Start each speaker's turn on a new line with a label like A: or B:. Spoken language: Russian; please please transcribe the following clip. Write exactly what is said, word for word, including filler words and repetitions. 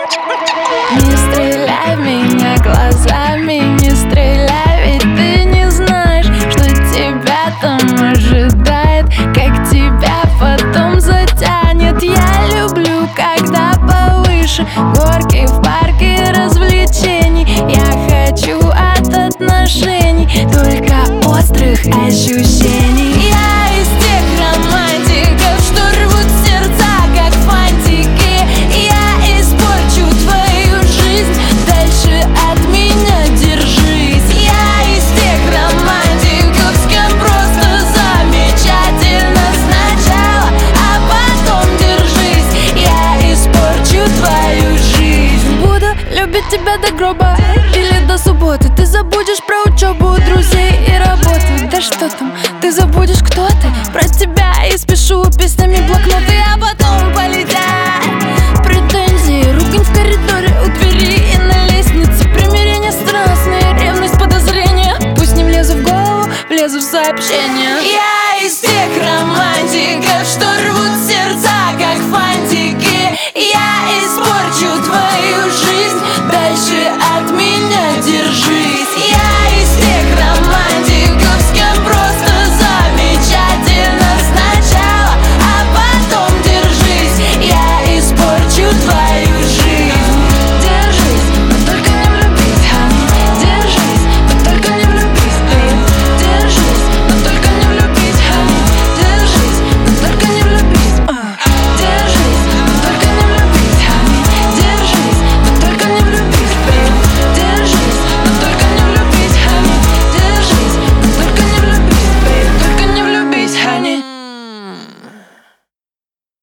A: Не стреляй в меня глазами, не стреляй, ведь ты не знаешь, что тебя там ожидает, как тебя потом затянет. Я люблю, когда повыше горки в парке развлечений. Я хочу от отношений только острых ощущений. Я из тех романтиков, что рвут сердца, как фантики. Я испорчу твою жизнь, дальше от меня держись. Я из тех романтиков, с кем просто замечательно сначала, а потом держись. Я испорчу твою жизнь. Буду любить тебя до гроба или до субботы. Ты забудешь про учебу, друзей и работу. Да что там, ты забудешь, кто ты. Про тебя